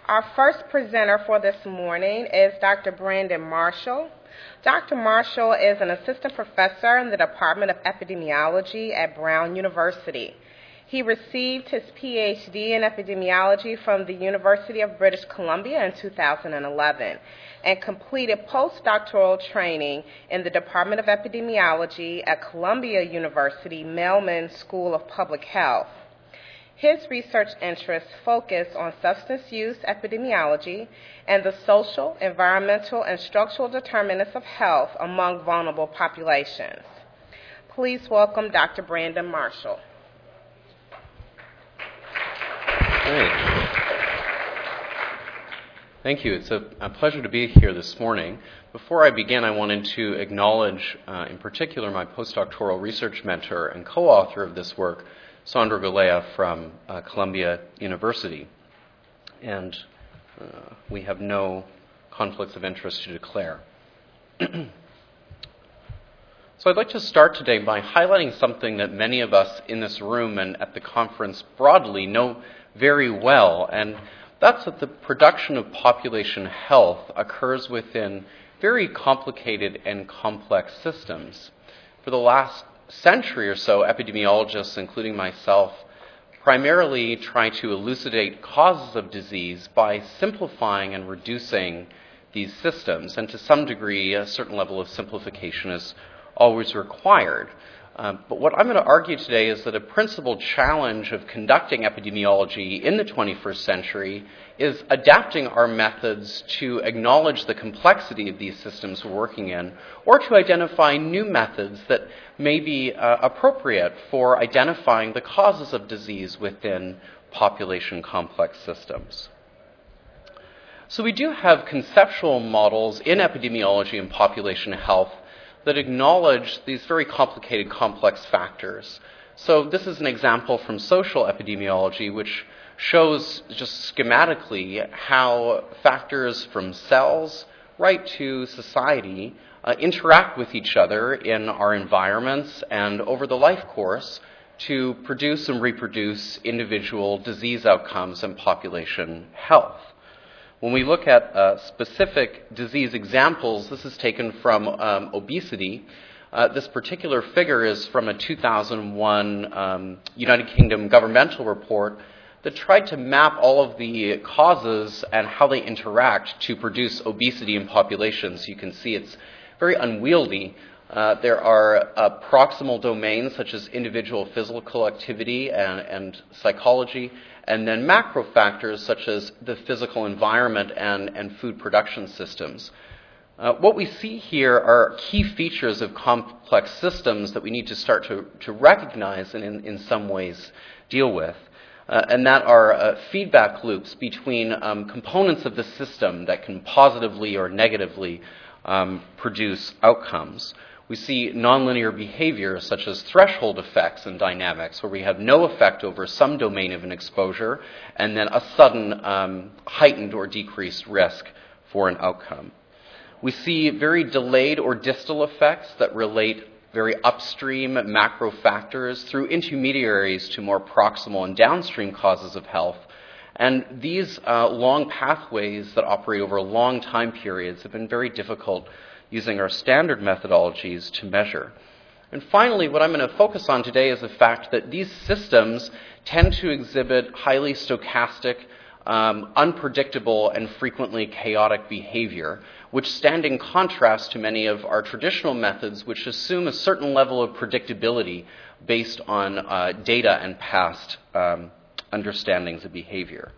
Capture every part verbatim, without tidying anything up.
Our first presenter for this morning is Doctor Brandon Marshall. Doctor Marshall is an assistant professor in the Department of Epidemiology at Brown University. He received his P H D in epidemiology from the University of British Columbia in two thousand eleven and completed postdoctoral training in the Department of Epidemiology at Columbia University Mailman School of Public Health. His research interests focus on substance use epidemiology and the social, environmental, and structural determinants of health among vulnerable populations. Please welcome Doctor Brandon Marshall. Great. Thank you. It's a, a pleasure to be here this morning. Before I begin, I wanted to acknowledge, uh, in particular, my postdoctoral research mentor and co-author of this work, Sandra Galea from uh, Columbia University. And uh, we have no conflicts of interest to declare. So I'd like to start today by highlighting something that many of us in this room and at the conference broadly know very well, and that's that the production of population health occurs within very complicated and complex systems. For the last century or so, epidemiologists, including myself, primarily try to elucidate causes of disease by simplifying and reducing these systems, and to some degree, a certain level of simplification is always required. Uh, but what I'm going to argue today is that a principal challenge of conducting epidemiology in the twenty-first century is adapting our methods to acknowledge the complexity of these systems we're working in, or to identify new methods that may be uh, appropriate for identifying the causes of disease within population complex systems. So we do have conceptual models in epidemiology and population health that acknowledge these very complicated, complex factors. So this is an example from social epidemiology, which shows just schematically how factors from cells right to society uh, interact with each other in our environments and over the life course to produce and reproduce individual disease outcomes and population health. When we look at uh, specific disease examples, this is taken from um, obesity. Uh, this particular figure is from a two thousand one um, United Kingdom governmental report that tried to map all of the causes and how they interact to produce obesity in populations. You can see it's very unwieldy. Uh, there are uh, proximal domains such as individual physical activity and, and psychology, and then macro factors such as the physical environment and, and food production systems. Uh, what we see here are key features of complex systems that we need to start to, to recognize and in, in some ways deal with. Uh, and that are uh, feedback loops between um, components of the system that can positively or negatively um, produce outcomes. We see nonlinear behavior such as threshold effects and dynamics, where we have no effect over some domain of an exposure and then a sudden um, heightened or decreased risk for an outcome. We see very delayed or distal effects that relate very upstream macro factors through intermediaries to more proximal and downstream causes of health. And these uh, long pathways that operate over long time periods have been very difficult using our standard methodologies to measure. And finally, what I'm going to focus on today is the fact that these systems tend to exhibit highly stochastic, um, unpredictable, and frequently chaotic behavior, which stand in contrast to many of our traditional methods, which assume a certain level of predictability based on uh, data and past um, understandings of behavior.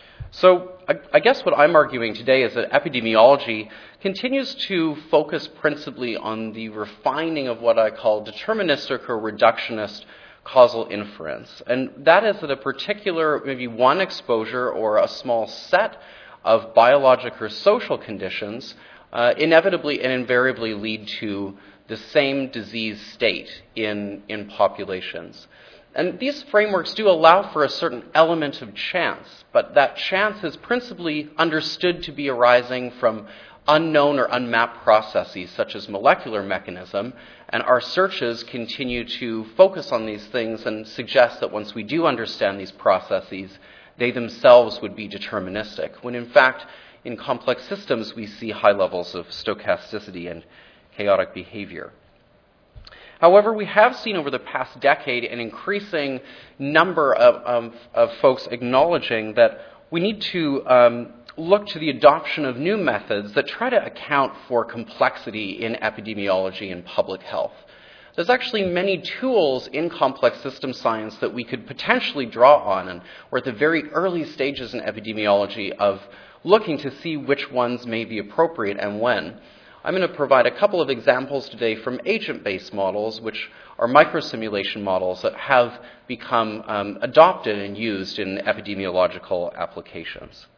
So I, I guess what I'm arguing today is that epidemiology continues to focus principally on the refining of what I call deterministic or reductionist causal inference. And that is that a particular, maybe one exposure or a small set of biologic or social conditions uh, inevitably and invariably lead to the same disease state in, in populations. And these frameworks do allow for a certain element of chance, but that chance is principally understood to be arising from unknown or unmapped processes such as molecular mechanism, and our searches continue to focus on these things and suggest that once we do understand these processes, they themselves would be deterministic, when in fact, in complex systems, we see high levels of stochasticity and chaotic behavior. However, we have seen over the past decade an increasing number of, of, of folks acknowledging that we need to um, look to the adoption of new methods that try to account for complexity in epidemiology and public health. There's actually many tools in complex system science that we could potentially draw on, and we're at the very early stages in epidemiology of looking to see which ones may be appropriate and when. I'm going to provide a couple of examples today from agent-based models, which are microsimulation models that have become um, adopted and used in epidemiological applications.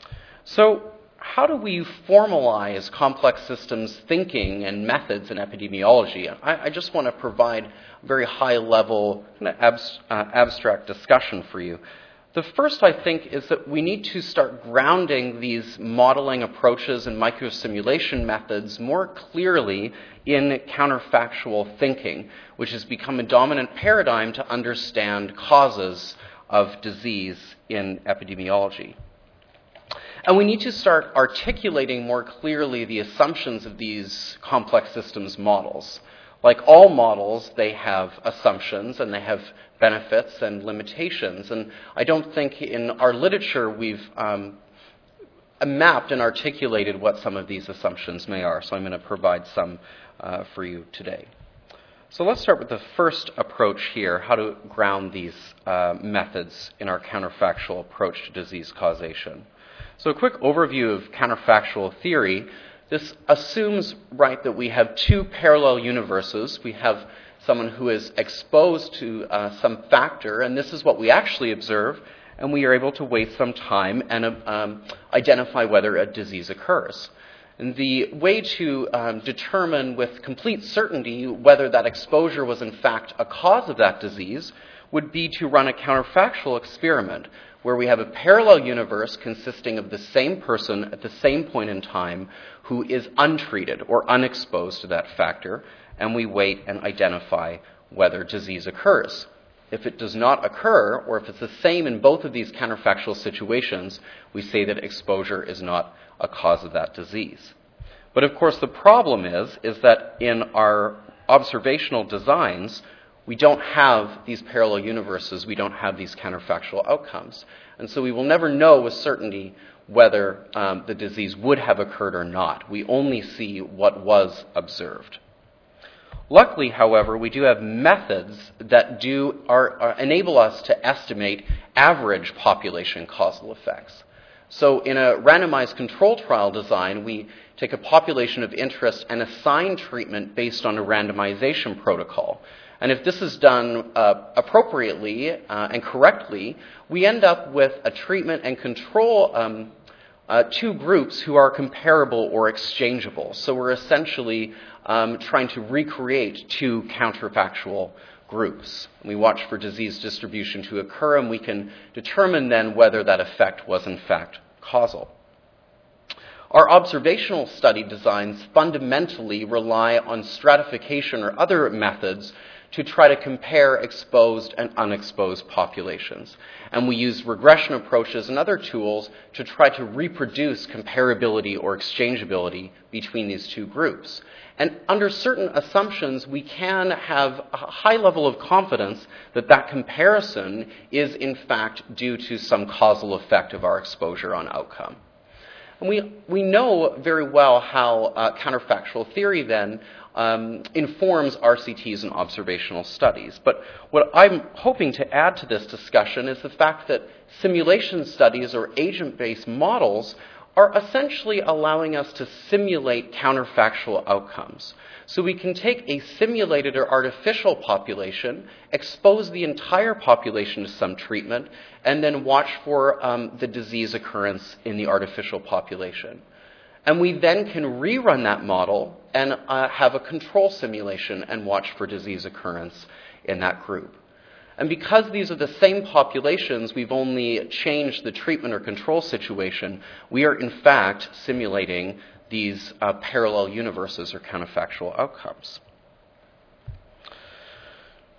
So, how do we formalize complex systems thinking and methods in epidemiology? I, I just want to provide a very high-level kind of abs, uh, abstract discussion for you. The first, I think, is that we need to start grounding these modeling approaches and microsimulation methods more clearly in counterfactual thinking, which has become a dominant paradigm to understand causes of disease in epidemiology. And we need to start articulating more clearly the assumptions of these complex systems models. Like all models, they have assumptions and they have benefits and limitations. And I don't think in our literature we've um, mapped and articulated what some of these assumptions may are. So I'm going to provide some uh, for you today. So let's start with the first approach here, how to ground these uh, methods in our counterfactual approach to disease causation. So a quick overview of counterfactual theory. This assumes, right, that we have two parallel universes. We have someone who is exposed to uh, some factor, and this is what we actually observe, and we are able to waste some time and um, identify whether a disease occurs. And the way to um, determine with complete certainty whether that exposure was in fact a cause of that disease would be to run a counterfactual experiment, where we have a parallel universe consisting of the same person at the same point in time who is untreated or unexposed to that factor, and we wait and identify whether disease occurs. If it does not occur, or if it's the same in both of these counterfactual situations, we say that exposure is not a cause of that disease. But of course the problem is, is that in our observational designs, we don't have these parallel universes, we don't have these counterfactual outcomes. And so we will never know with certainty whether um, the disease would have occurred or not. We only see what was observed. Luckily, however, we do have methods that do are, are enable us to estimate average population causal effects. So in a randomized control trial design, we take a population of interest and assign treatment based on a randomization protocol. And if this is done uh, appropriately uh, and correctly, we end up with a treatment and control um, uh, two groups who are comparable or exchangeable. So we're essentially um, trying to recreate two counterfactual groups. We watch for disease distribution to occur, and we can determine then whether that effect was in fact causal. Our observational study designs fundamentally rely on stratification or other methods to try to compare exposed and unexposed populations. And we use regression approaches and other tools to try to reproduce comparability or exchangeability between these two groups. And under certain assumptions, we can have a high level of confidence that that comparison is in fact due to some causal effect of our exposure on outcome. And we, we know very well how uh, counterfactual theory then um, informs R C Ts and observational studies. But what I'm hoping to add to this discussion is the fact that simulation studies or agent-based models are essentially allowing us to simulate counterfactual outcomes. So we can take a simulated or artificial population, expose the entire population to some treatment, and then watch for um, the disease occurrence in the artificial population. And we then can rerun that model and uh, have a control simulation and watch for disease occurrence in that group. And because these are the same populations, we've only changed the treatment or control situation, we are in fact simulating these uh, parallel universes or counterfactual outcomes.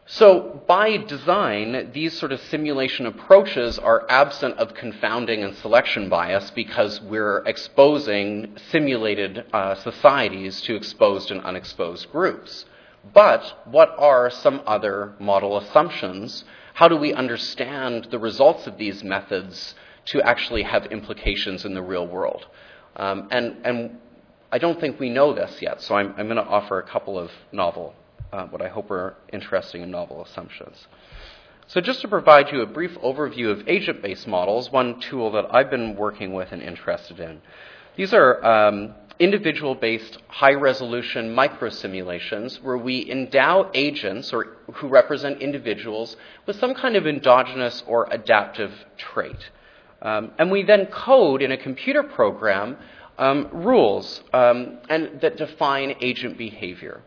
So by design, these sort of simulation approaches are absent of confounding and selection bias because we're exposing simulated uh, societies to exposed and unexposed groups. But what are some other model assumptions? How do we understand the results of these methods to actually have implications in the real world? Um, and, and I don't think we know this yet, so I'm, I'm going to offer a couple of novel Uh, what I hope are interesting and novel assumptions. So just to provide you a brief overview of agent-based models, one tool that I've been working with and interested in. These are um, individual-based high-resolution microsimulations where we endow agents or who represent individuals with some kind of endogenous or adaptive trait. Um, and we then code in a computer program um, rules um, and that define agent behavior.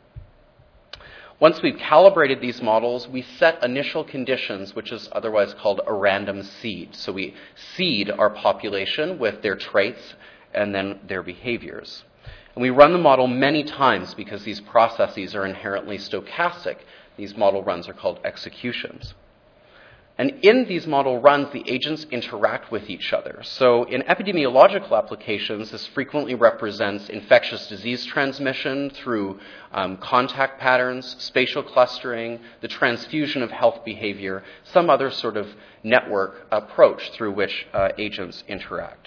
Once we've calibrated these models, we set initial conditions, which is otherwise called a random seed. So we seed our population with their traits and then their behaviors. And we run the model many times because these processes are inherently stochastic. These model runs are called executions. And in these model runs, the agents interact with each other. So in epidemiological applications, this frequently represents infectious disease transmission through um, contact patterns, spatial clustering, the transfusion of health behavior, some other sort of network approach through which uh, agents interact.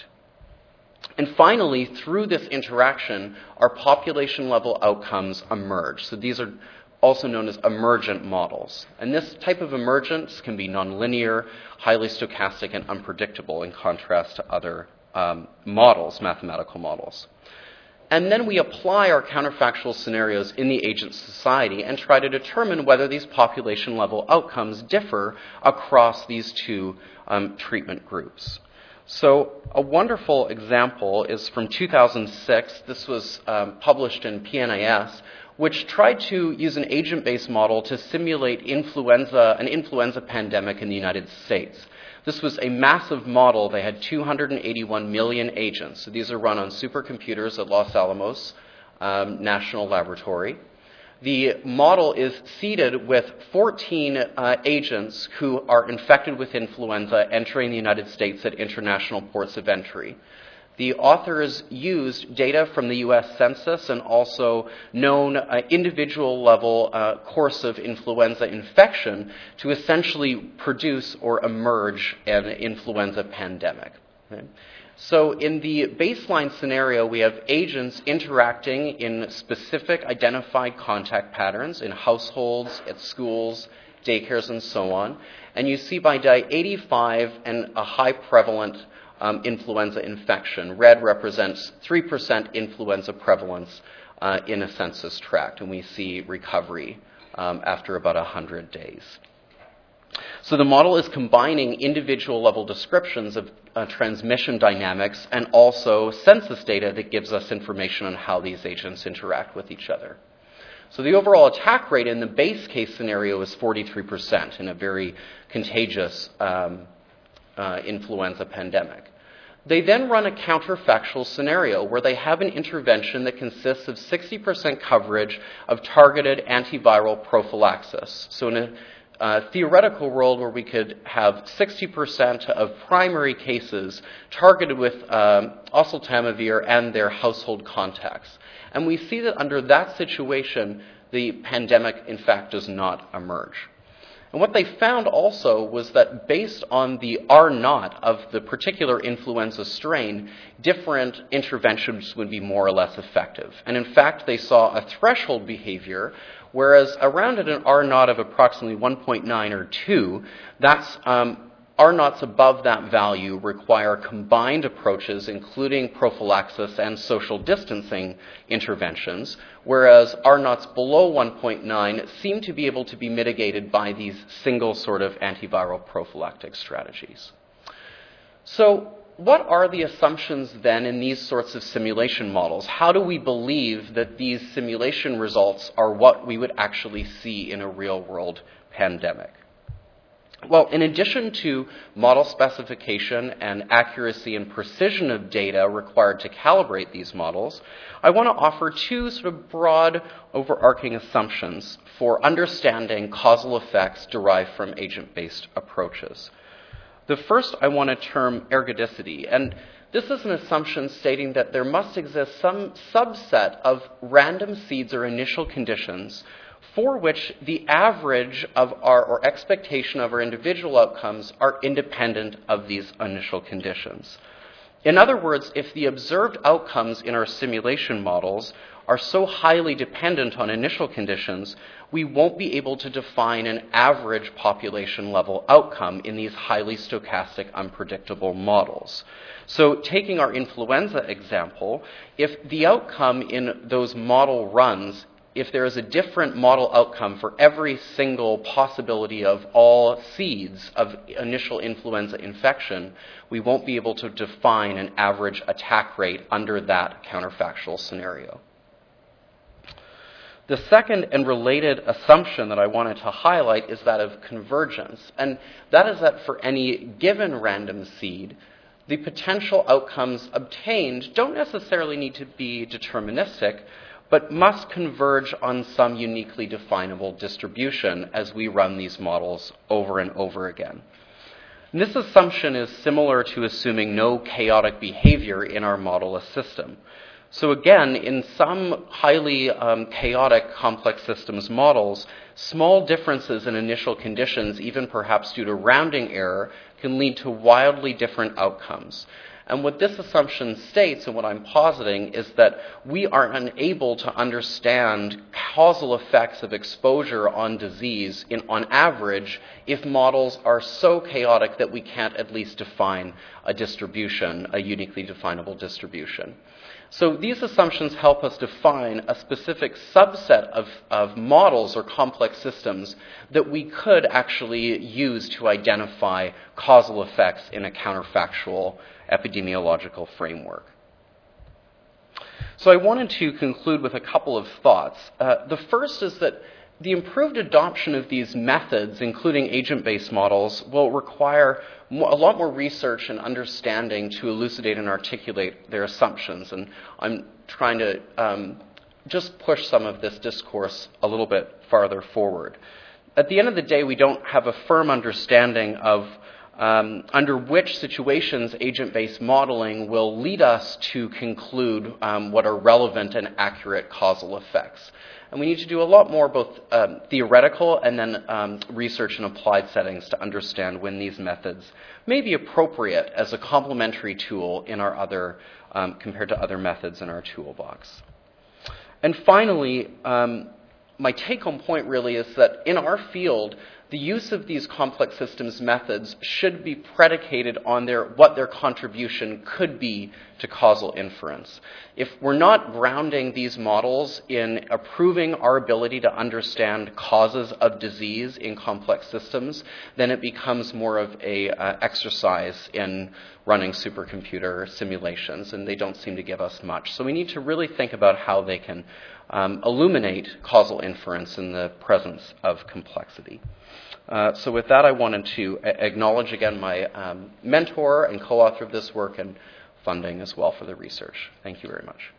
And finally, through this interaction, our population-level outcomes emerge. So these are also known as emergent models. And this type of emergence can be nonlinear, highly stochastic, and unpredictable in contrast to other um, models, mathematical models. And then we apply our counterfactual scenarios in the agent society and try to determine whether these population-level outcomes differ across these two um, treatment groups. So a wonderful example is from two thousand six. This was um, published in P N A S, which tried to use an agent-based model to simulate influenza, an influenza pandemic in the United States. This was a massive model. They had two hundred eighty-one million agents. So these are run on supercomputers at Los Alamos um, National Laboratory. The model is seeded with fourteen uh, agents who are infected with influenza entering the United States at international ports of entry. The authors used data from the U S Census and also known uh, individual-level uh, course of influenza infection to essentially produce or emerge an influenza pandemic. Okay? So in the baseline scenario, we have agents interacting in specific identified contact patterns in households, at schools, daycares, and so on. And you see by day eighty-five and a high prevalent Um, influenza infection. Red represents three percent influenza prevalence uh, in a census tract, and we see recovery um, after about one hundred days. So the model is combining individual-level descriptions of uh, transmission dynamics and also census data that gives us information on how these agents interact with each other. So the overall attack rate in the base case scenario is forty-three percent in a very contagious um, Uh, influenza pandemic. They then run a counterfactual scenario where they have an intervention that consists of sixty percent coverage of targeted antiviral prophylaxis. So in a uh, theoretical world where we could have sixty percent of primary cases targeted with um, oseltamivir and their household contacts. And we see that under that situation, the pandemic, in fact, does not emerge. And what they found also was that based on the R naught of the particular influenza strain, different interventions would be more or less effective. And in fact, they saw a threshold behavior, whereas around at an R naught of approximately one point nine or two, that's um, R naughts above that value require combined approaches, including prophylaxis and social distancing interventions, whereas R naughts below one point nine seem to be able to be mitigated by these single sort of antiviral prophylactic strategies. So what are the assumptions then in these sorts of simulation models? How do we believe that these simulation results are what we would actually see in a real-world pandemic? Well, in addition to model specification and accuracy and precision of data required to calibrate these models, I want to offer two sort of broad, overarching assumptions for understanding causal effects derived from agent-based approaches. The first I want to term ergodicity, and this is an assumption stating that there must exist some subset of random seeds or initial conditions for which the average of our, or expectation of our individual outcomes are independent of these initial conditions. In other words, if the observed outcomes in our simulation models are so highly dependent on initial conditions, we won't be able to define an average population level outcome in these highly stochastic, unpredictable models. So taking our influenza example, if the outcome in those model runs, if there is a different model outcome for every single possibility of all seeds of initial influenza infection, we won't be able to define an average attack rate under that counterfactual scenario. The second and related assumption that I wanted to highlight is that of convergence, and that is that for any given random seed, the potential outcomes obtained don't necessarily need to be deterministic, but must converge on some uniquely definable distribution as we run these models over and over again. And this assumption is similar to assuming no chaotic behavior in our model system. So again, in some highly um, chaotic complex systems models, small differences in initial conditions, even perhaps due to rounding error, can lead to wildly different outcomes. And what this assumption states, and what I'm positing, is that we are unable to understand causal effects of exposure on disease in, on average if models are so chaotic that we can't at least define a distribution, a uniquely definable distribution. So these assumptions help us define a specific subset of, of models or complex systems that we could actually use to identify causal effects in a counterfactual epidemiological framework. So I wanted to conclude with a couple of thoughts. Uh, the first is that the improved adoption of these methods, including agent-based models, will require more, a lot more research and understanding to elucidate and articulate their assumptions. And I'm trying to um, just push some of this discourse a little bit farther forward. At the end of the day, we don't have a firm understanding of Um, under which situations agent-based modeling will lead us to conclude um, what are relevant and accurate causal effects. And we need to do a lot more both um, theoretical and then um, research and applied settings to understand when these methods may be appropriate as a complementary tool in our other, um, compared to other methods in our toolbox. And finally, um, my take-home point really is that in our field, the use of these complex systems methods should be predicated on their, what their contribution could be to causal inference. If we're not grounding these models in approving our ability to understand causes of disease in complex systems, then it becomes more of a uh, exercise in running supercomputer simulations, and they don't seem to give us much. So we need to really think about how they can um, illuminate causal inference in the presence of complexity. Uh, so with that, I wanted to a- acknowledge again my um, mentor and co-author of this work and funding as well for the research. Thank you very much.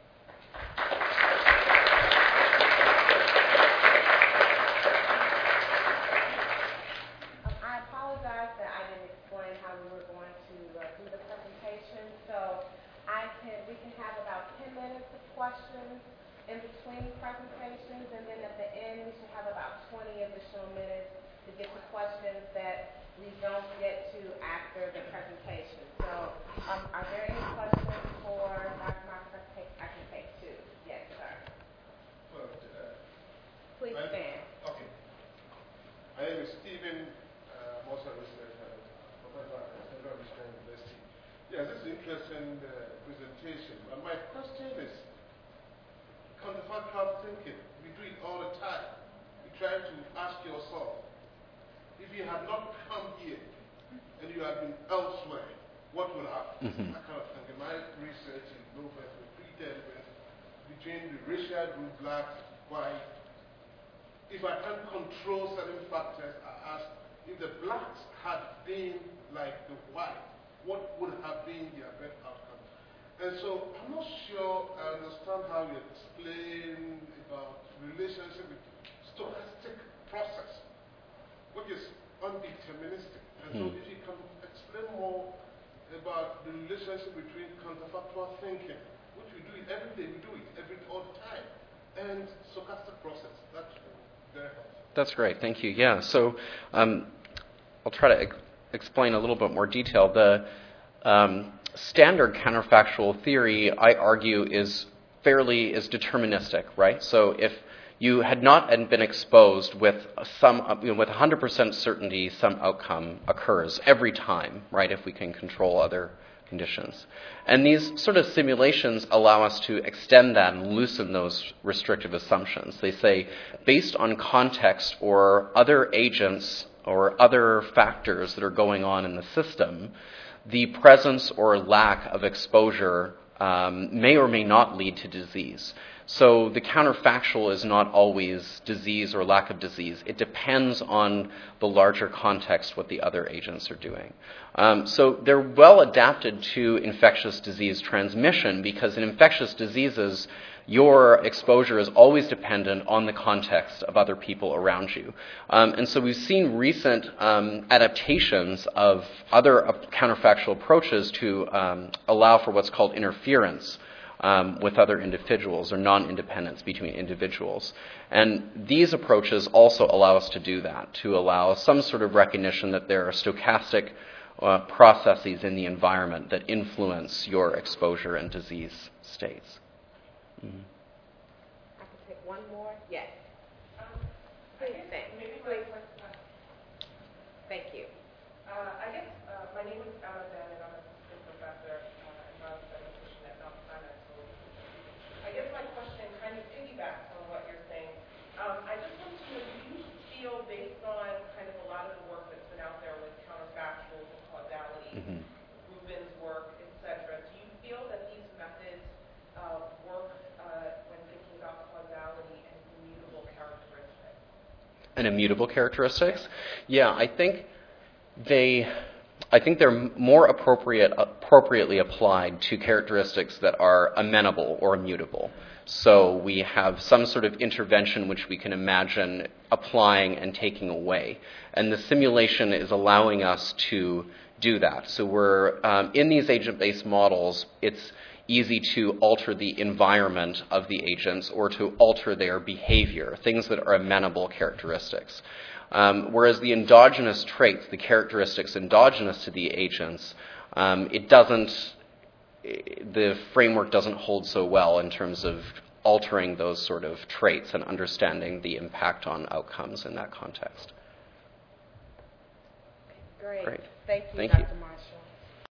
Um, I apologize that I didn't explain how we were going to uh, do the presentation. So I can, we can have about ten minutes of questions in between presentations, and then at the end we should have about twenty additional minutes to get to questions that we don't get to after the presentation. So um, are there any questions for Doctor Marks? I can take, I can take two. Yes, sir. But, uh, Please my, stand. Okay. My name is Stephen. Uh, I'm also a research uh, professor at Central Michigan University. Yes, this is an interesting uh, presentation. But my question is counterfactual thinking. We do it all the time. You try to ask yourself, if you had not come here and you had been elsewhere, what would happen? Mm-hmm. I kind of think in my research in Global with predetermined between the racial group, black, white. If I can't control certain factors, I ask if the blacks had been like the white, what would have been their best outcome? And so I'm not sure I understand how you explain about relationship with stochastic process, which is undeterministic. And so Hmm. if you can explain more about the relationship between counterfactual thinking, which we do it every day, we do it every all the time, and stochastic process, that's very helpful. That's great. Thank you. Yeah. So um, I'll try to ex- explain a little bit more detail. The um, standard counterfactual theory, I argue, is fairly is deterministic, right? So if you had not been exposed with some, you know, with one hundred percent certainty, some outcome occurs every time, right? If we can control other conditions. And these sort of simulations allow us to extend that and loosen those restrictive assumptions. They say, based on context or other agents or other factors that are going on in the system, the presence or lack of exposure um, may or may not lead to disease. So the counterfactual is not always disease or lack of disease. It depends on the larger context, what the other agents are doing. Um, so they're well adapted to infectious disease transmission because in infectious diseases, your exposure is always dependent on the context of other people around you. Um, and so we've seen recent um, adaptations of other uh, counterfactual approaches to um, allow for what's called interference Um, with other individuals or non-independence between individuals. And these approaches also allow us to do that, to allow some sort of recognition that there are stochastic uh, processes in the environment that influence your exposure and disease states. Mm-hmm. I can take one more. Yes. Um, Please, I guess thank, maybe please. my question, Thank you. uh, I guess uh, my name is Anna Dan, and I'm an assistant professor uh, in biostatistician at Mount Sinai. So I guess my question kind of piggybacks on what you're saying. Um, I just want to know, do you feel, based on kind of a lot of the work that's been out there with counterfactuals and causality, Mm-hmm. Rubin's work, et cetera, do you feel that these methods uh, work uh, when thinking about causality and immutable characteristics? And immutable characteristics? Yeah, I think they, I think they're more appropriate, appropriately applied to characteristics that are amenable or immutable. So we have some sort of intervention which we can imagine applying and taking away. And the simulation is allowing us to do that. So we're, um, in these agent-based models, it's easy to alter the environment of the agents or to alter their behavior, things that are amenable characteristics. Um, whereas the endogenous traits, the characteristics endogenous to the agents, um, it doesn't, the framework doesn't hold so well in terms of altering those sort of traits and understanding the impact on outcomes in that context. Great. Great. Thank you, Thank Doctor you. Marshall.